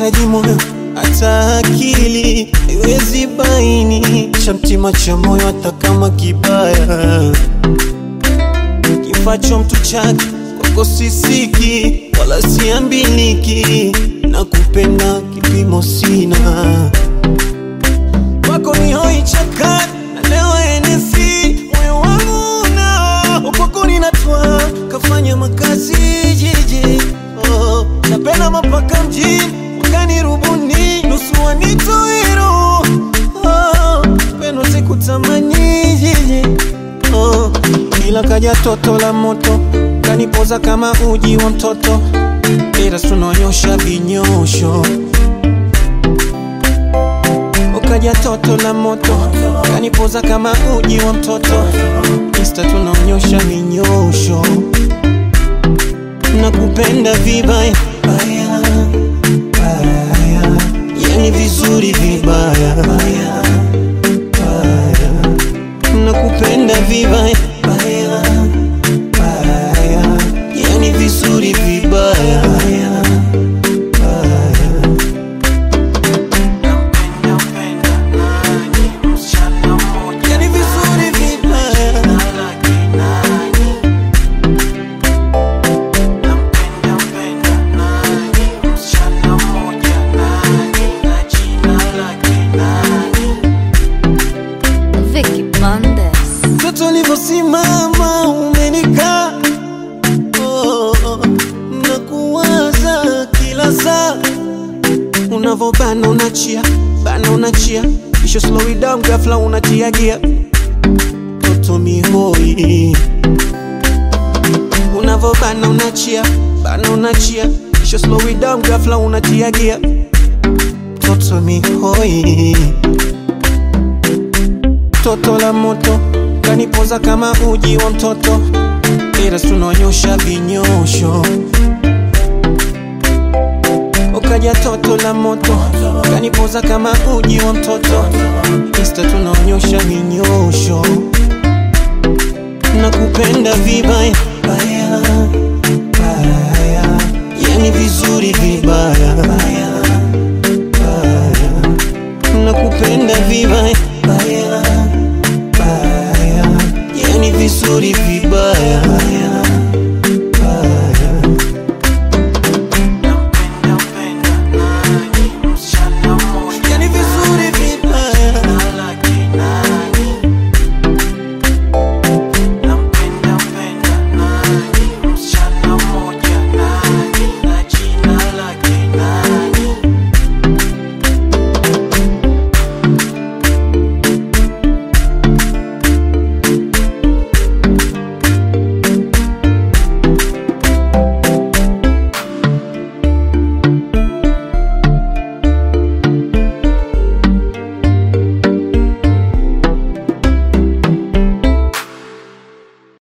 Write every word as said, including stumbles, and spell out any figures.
nahitaji moyo hata akili iwezi baini cha mtima cha moyo hata kama kibaya kifacho mtu chake kwako sisiki wala siambiliki na kupenda kipimo sina wako ni hoi chaka na leo enesi moyo wangu na upako ninatwa kafanya makazi jiji oh, napenda mapaka mjini wakani rubuni nusu wanitoiro oh, peno siku tamani jiji oh, ila kaja toto la moto kanipoza kama uji wa mtoto ila tunonyosha vinyosho ukaja toto la moto kanipoza kama uji wa mtoto Insta tunonyosha vinyosho nakupenda vibaya baya baya yani vizuri vibaya baya baya nakupenda vibaya baya baya yani vizuri vibaya baya Toto livosimama umenika oh, oh, nakuwaza kila saa unavobana unachia bana unachia kisha slow it down ghafla unatia gia toto mihoi unavobana unachia bana unachia kisha slow it down ghafla unatia gia toto mihoi toto la moto kanipoza kama uji wa mtoto ila tunonyosha vinyosho ukaja toto la moto kanipoza kama uji wa mtoto Insta tunonyosha vinyosho nakupenda vibaya baya baya yani vizuri vibaya baya baya nakupenda vibaya baya baya yani vizuri vibaya